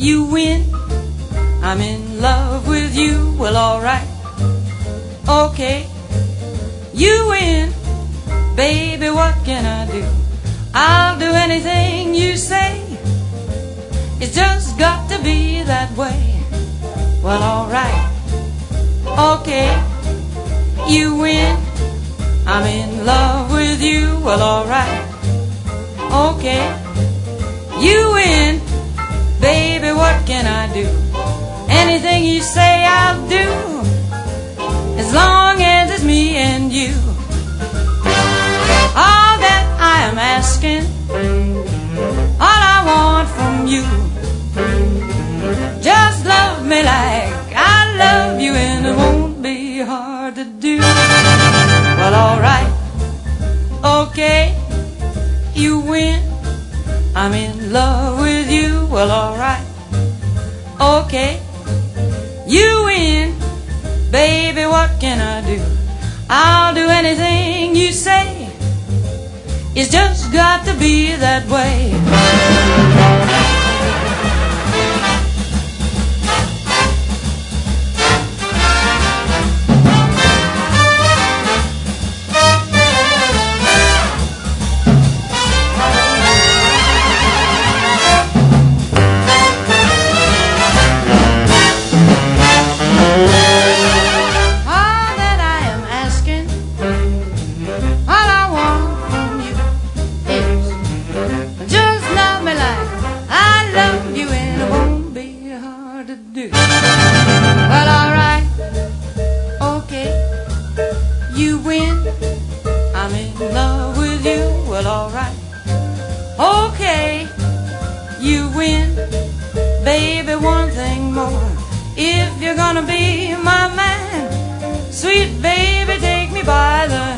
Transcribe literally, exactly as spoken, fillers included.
You win, I'm in love with you. Well, alright, okay. You win, baby, what can I do? I'll do anything you say. It's just got to be that way. Well, alright, okay. You win, I'm in love with you. Well, alright, okay. You win, baby, what can I do? Anything you say I'll do, as long as it's me and you. All that I am asking, all I want from you, just love me like I love you, and it won't be hard to do. Well, alright, okay. You win, I'm in love with you. Well, alright, okay. You win, baby, what can I do? I'll do anything you say. It's just got to be that way. Well, alright, okay. You win, I'm in love with you. Well, alright, okay. You win, baby, one thing more. If you're gonna be my man, sweet baby, take me by the